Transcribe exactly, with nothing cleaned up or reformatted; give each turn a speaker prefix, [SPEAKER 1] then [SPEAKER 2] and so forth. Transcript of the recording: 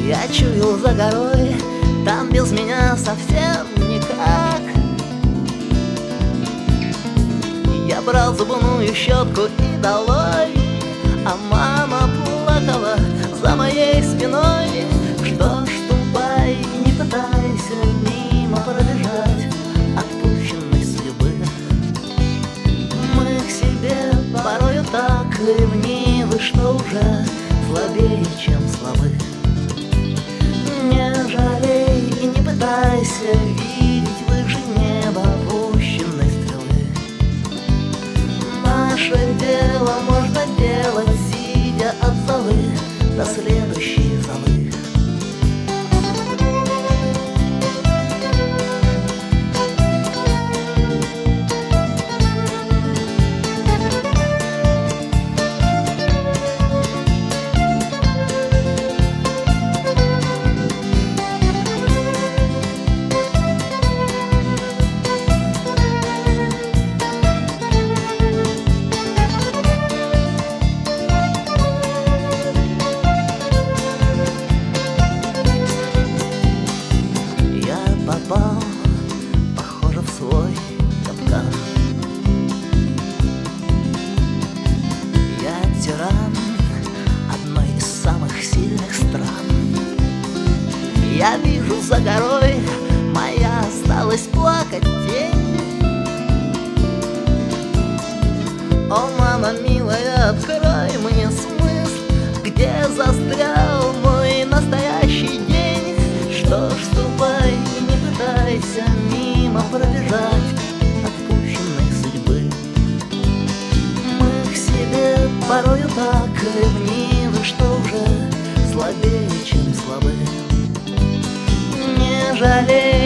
[SPEAKER 1] Я чуял за горой, там без меня совсем никак. Я брал зубную щетку и долой, а мама плакала за моей спиной. Что ж, ступай, не пытайся мимо пробежать отпущенной судьбы. Мы к себе порою так ревнивы, что уже слабее, чем слабы. Не жалей и не пытайся видеть выше неба опущенной стрелы. Наше дело можно делать, сидя от золы до следующей золы. Попал, похоже, в свой капкан. Я тиран одной из самых сильных стран. Я вижу за горой, моя осталась плакать тень. О, мама милая, открой мне смысл, где застрял мой настоящий день. Что ж, ступай, пытайся мимо пробежать отпущенной судьбы. Мы к себе порою так ревнивы, что уже слабее, чем слабы. Не жалей